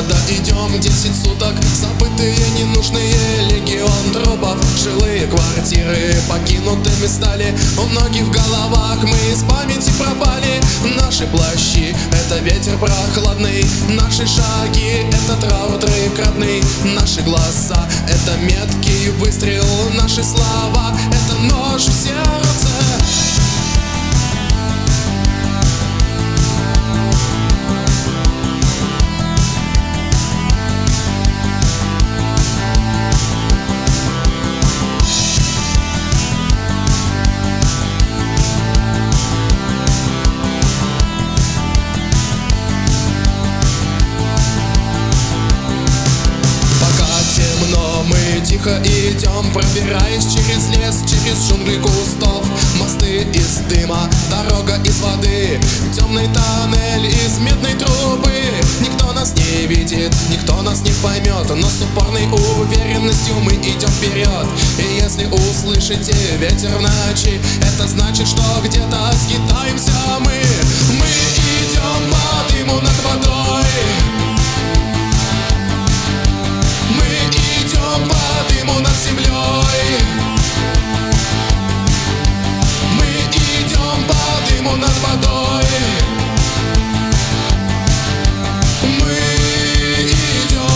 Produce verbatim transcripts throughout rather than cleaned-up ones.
года идем десять суток, забытые ненужные, легион трупов. Жилые квартиры покинутыми стали, у многих в головах мы из памяти пропали. Наши плащи — это ветер прохладный, наши шаги — это траур троекратный, наши глаза — это меткий выстрел, наши слова — это нож в сердце. Тихо идем, пробираясь через лес, через джунгли кустов. Мосты из дыма, дорога из воды, темный тоннель из медной трубы. Никто нас не видит, никто нас не поймет, но с упорной уверенностью мы идем вперед. И если услышите ветер в ночи, это значит, что где-то скитаемся мы. Мы идем по дыму над водой, по дыму над землей. Мы идем по дыму над водой. Мы идем.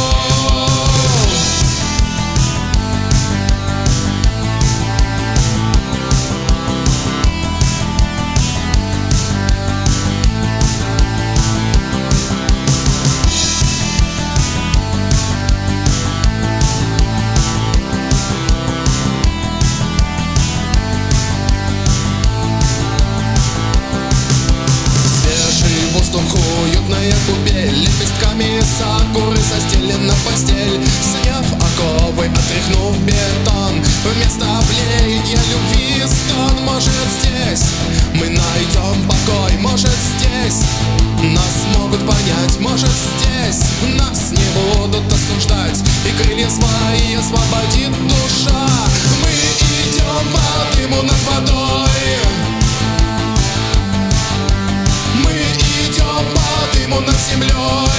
Уютная купель, лепестками сакуры застелена постель. Сняв оковы, отряхнув бетон, вместо блеяния любви стон. Может, здесь мы найдем покой, может, здесь нас могут понять, может, здесь нас не будут осуждать, и крылья свои освободит душа. Мы идем по дыму над водой. Над землей.